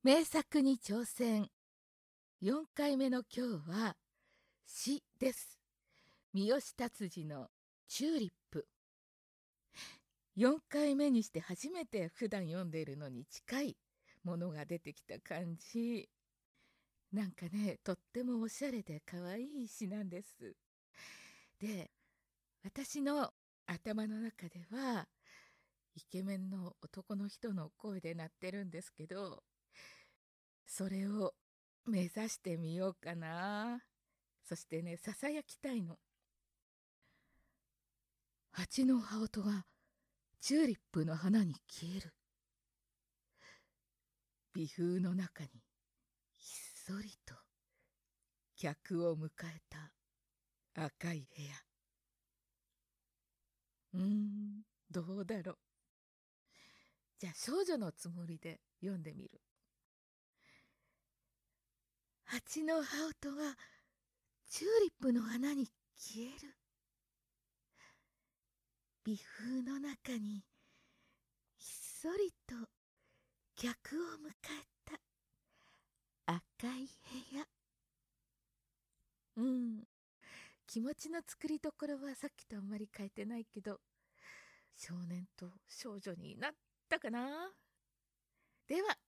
名作に挑戦。4回目の今日は詩です。三好達治のチューリップ。4回目にして初めて普段読んでいるのに近いものが出てきた感じ。なんかね、とってもおしゃれで可愛い詩なんです。で、私の頭の中ではイケメンの男の人の声で鳴ってるんですけど、それを目指してみようかな。そしてね、ささやきたいの。蜂の羽音がチューリップの花に消える。微風の中にひっそりと客を迎えた赤い部屋。どうだろう。じゃあ少女のつもりで読んでみる。蜂の羽音がチューリップの花に消える。微風の中にひっそりと客を迎えた赤い部屋。気持ちの作りどころはさっきとあんまり変えてないけど、少年と少女になったかな。では